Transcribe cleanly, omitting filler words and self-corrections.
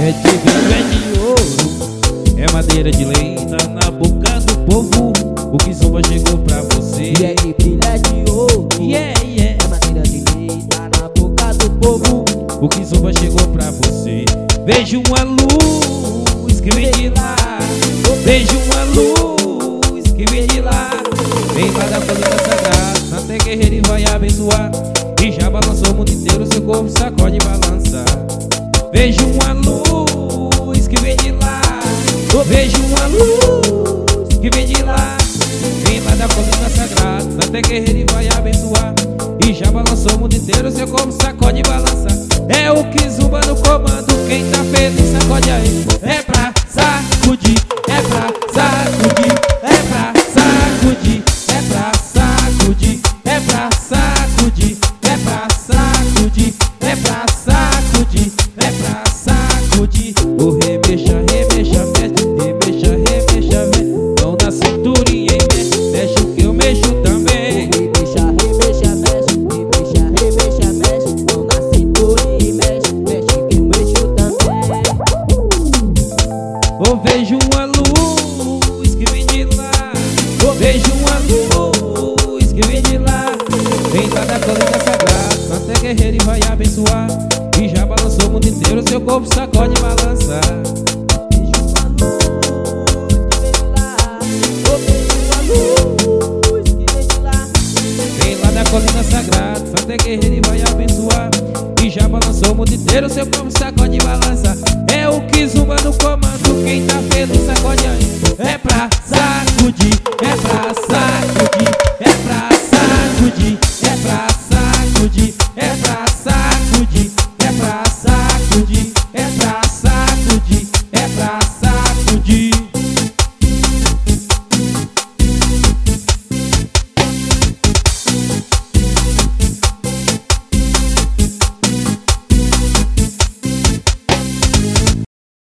É de vidro, é de ouro, é madeira de lei, tá na boca do povo. O que zumba chegou pra você. E ele brilha de ouro, Yeah, yeah. é madeira de lei, tá na boca do povo. O que zumba chegou pra você. Vejo uma luz que vem de lá. Vejo uma luz que vem de lá. Vem lá da colina sagrada, na terra guerreira e vai abençoar. E já balançou o mundo inteiro, seu corpo sacode e balança. Vejo uma luz que vem de lá. Vejo uma luz que vem de lá. Vem lá da colina sagrada, na terra guerreira e vai abençoar. E já balançou o mundo inteiro, seu corpo sacode e balança. É o que zumba no comando, quem tá feliz sacode aí. É pra sacudir, é pra sacudir, é pra sacudir, é pra sacudir, é pra sacudir, é pra sacudir, é pra sacudir, é pra sacudir. O remexa, remexa, mexe, remexa, remexa, mexe. Mão na cinturinha e mexe, mexe o que eu mexo também. Remexa, remexa, mexe, remexa, remexa, mexe. Mão na cintura e mexe, mexe que eu mexo também. Eu vejo uma luz que vem de lá. Eu vejo uma luz que vem de lá. Vem lá da colina sagrada, na terra guerreira e vai abençoar. E já balançou o mundo inteiro, seu corpo sacode e balança. Vejo uma luz que vem de lá. Eu vejo uma luz que vem de lá. Vem lá da colina sagrada, na terra guerreira e vai abençoar. E já balançou o mundo inteiro, seu corpo sacode e balança. É o que zumba no comando, quem tá feliz sacode aí. É pra sacudir, é pra sacudir.